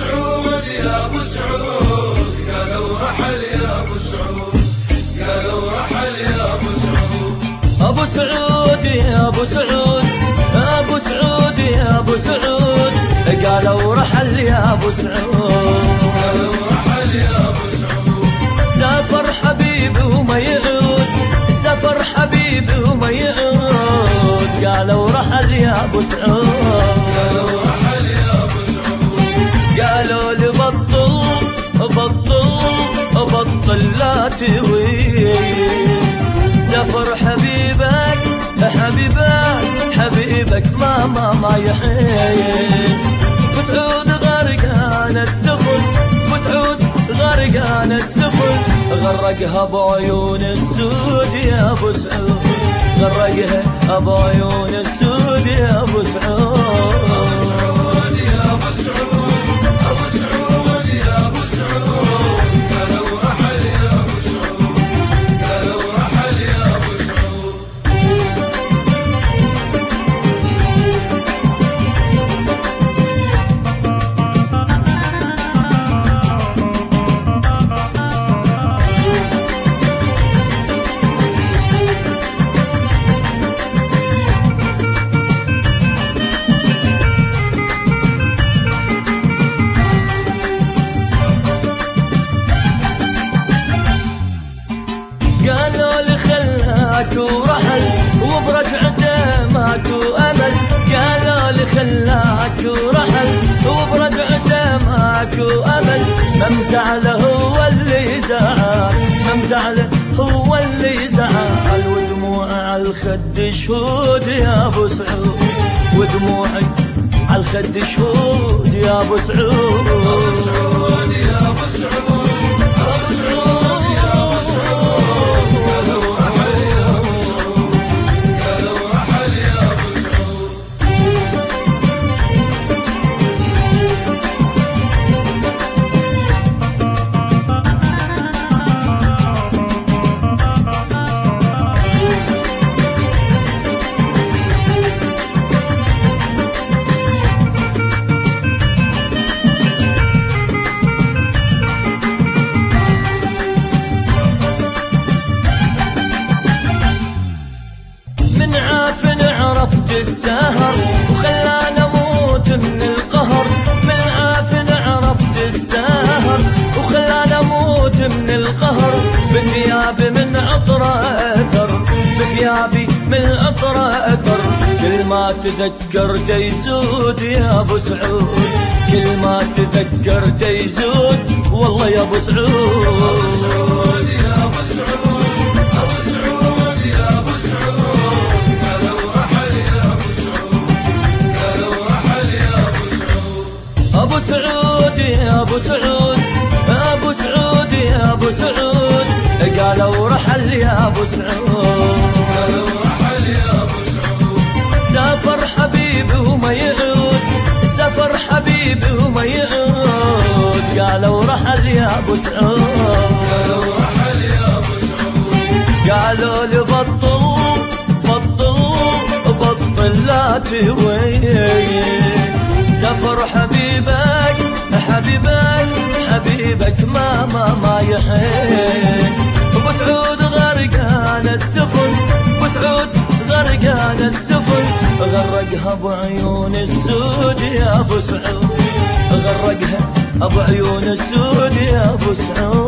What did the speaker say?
سعود يا ابو سعود، قالوا رحل يا ابو سعود، قالوا رحل يا ابو سعود. ابو سعود يا ابو سعود، ابو سعود يا ابو سعود، قالوا رحل يا ابو سعود، قالوا رحل يا ابو سعود. سافر حبيبي وما يعود، سافر حبيبي وما يعود، قالوا رحل يا ابو سعود، قالوا رحل يا ابو سعود. قالوا لي بطل بطل بطل لا تهوي، سافر حبيبك حبيبك حبيبك ما يحيي. بسعود غرقان السفن، بسعود غرقان السفن، غرقها بعيون السود يا ابو سعود، غرقها بعيون السود يا ابو سعود. ابو سعود يا ابو سعود، ابو سعود يا ابو سعود، قالوا رحل يا ابو سعود، قالوا رحل يا ابو سعود. قالوا لي خلاك ورحل وبرجعته ماكو امل، قالوا لي خلاك ورحل وبرجعته ماكو امل. ممزعله هو اللي زعل، ممزعله هو اللي زعل، ودموع على الخد شهود يا ابو سعود، ودموعي على الخد شهود يا ابو سعود. ابو سعود يا ابو سعود، ابو سعود يا ابو سعود، قالوا رحل يا ابو سعود، قالوا رحل يا ابو سعود. من عافن عرفت السهر وخلاني اموت من القهر، من عافن عرفت السهر وخلاني اموت من القهر. بثيابي من عطر اثر، بثيابي من عطر اثر، كل ما تذكرت يزود يا ابو سعود، كل ما تذكرت يزود والله يا ابو سعود. ابو سعود يا ابو سعود، ابو سعود يا ابو سعود، قالوا رحل يا ابو سعود، قالوا رحل يا ابو سعود. ابو سعود يا ابو سعود، ابو سعود يا ابو سعود، قالوا رحل يا ابو سعود، قالوا رحل يا ابو سعود. سافر حبيبي وما يعود، سافر حبيبي وما يعود، قالوا رحل يا ابو سعود، قالوا رحل يا ابو سعود. قالوا لي بطل بطل بطل لا تهوي، سافر حبيبك حبيبك حبيبك ما يحيي. ابو سعود غرقان السفن، ابو سعود غرقان السفن، غرقها بعيون السود يا ابو سعود، غرقها بعيون السود يا ابو سعود.